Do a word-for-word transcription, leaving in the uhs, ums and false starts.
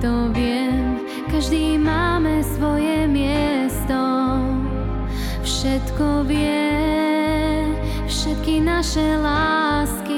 to viem, každý máme svoje miesto. Všetko vie, všetky naše lásky